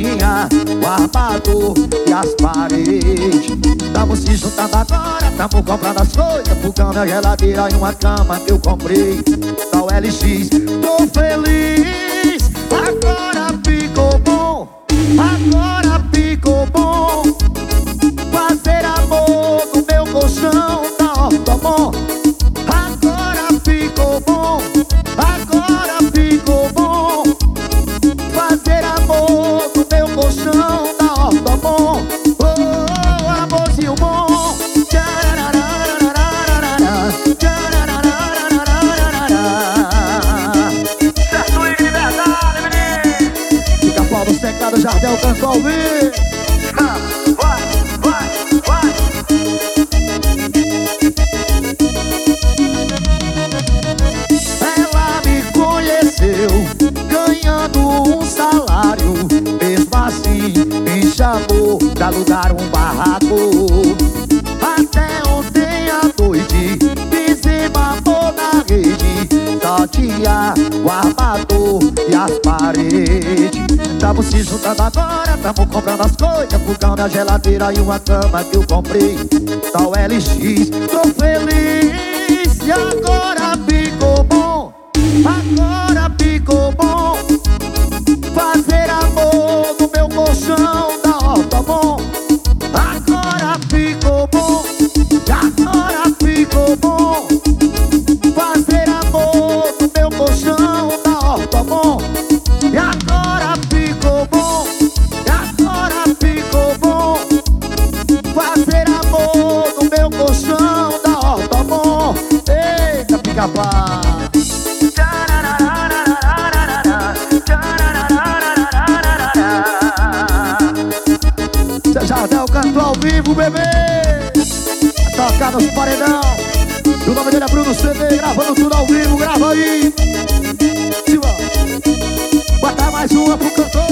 tinha o armador e as paredes. Tamo se juntando agora, tamo comprando as coisas, fogão, minha geladeira e uma cama que eu comprei da LX. Tô feliz, agora ficou bom, agora ficou bom. Fazer amor no meu colchão da Ortobon. Agora ficou bom, agora ficou bom. Fazer amor no meu colchão da Ortobon. Oh, amorzinho bom. Certo e liberdade, menino. Pica-pau do secado, Jardel cantou ao vivo. Vai, vai, vai. Ela me conheceu ganhando um salário, mesmo assim me chamou pra alugar um barraco. Até ontem à noite fizemos amor na rede, só tinha o armador e as paredes. Tamo se juntando agora, tamo comprando as coisas, fogão, minha geladeira e uma cama que eu comprei da LX. Tô feliz e agora ficou bom, agora ficou bom. Fazer amor no meu colchão da Ortobon. Agora ficou bom, agora ficou bom. Fazer amor no meu colchão da Ortobon. E agora ficou bom, e agora ficou bom. Fazer amor no meu colchão da Ortobon. Eita, pica-pau. Zé Jardel cantou ao vivo, bebê. Vai tocar nos paredão. O nome dele é Bruno CD, gravando tudo ao vivo, grava aí. Bota mais uma pro cantor.